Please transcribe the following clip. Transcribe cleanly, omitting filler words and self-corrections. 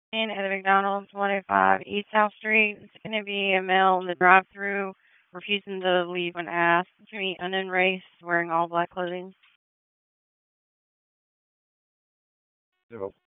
in at the McDonald's 105 East South Street. It's going to be a male in the drive-through refusing to leave when asked. It's going to be unknown race, wearing all black clothing. Zero.